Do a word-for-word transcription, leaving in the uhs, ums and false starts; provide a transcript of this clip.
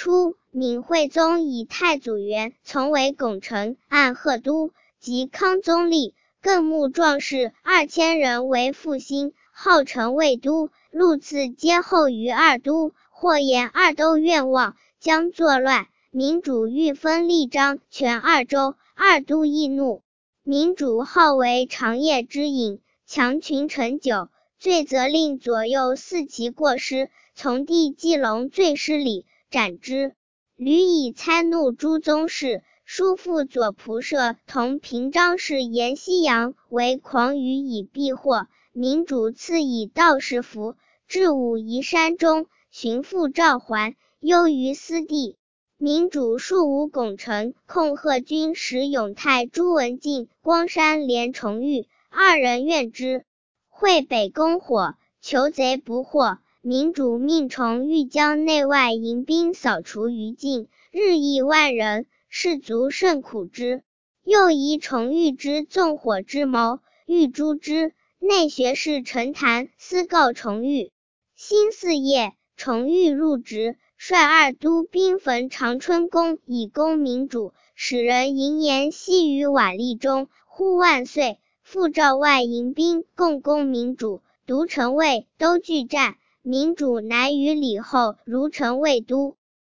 初，闵惠宗以太祖元从为拱臣，按贺都，及康宗立，更募壮士二千人为复兴，号称魏都。禄赐皆后于二都，或言二都愿望，将作乱。明主欲分立章全二州，二都易怒。明主好为长夜之饮，强群臣酒，罪责令左右四骑过失，从弟季龙罪失礼，斩之。吕以参怒诸宗室，叔父左仆射同平章事阎锡阳为狂语以避祸。明主赐以道士服，至武夷山中，寻父召还，忧于私地。明主数五拱臣控贺军使永泰朱文进、光山连重玉二人愿之。会北攻火，求贼不获。明主命重玉将内外迎兵扫除于境，日益万人，士卒甚苦之。又疑重玉之纵火之谋，欲诛之。内学士陈谭私告重玉。辛巳夜，重玉入职，率二都兵焚长春宫以攻明主，使人迎言系于瓦砾中，呼万岁。复召外迎兵共攻明主，独城卫都拒战，明主乃与礼后如城卫都。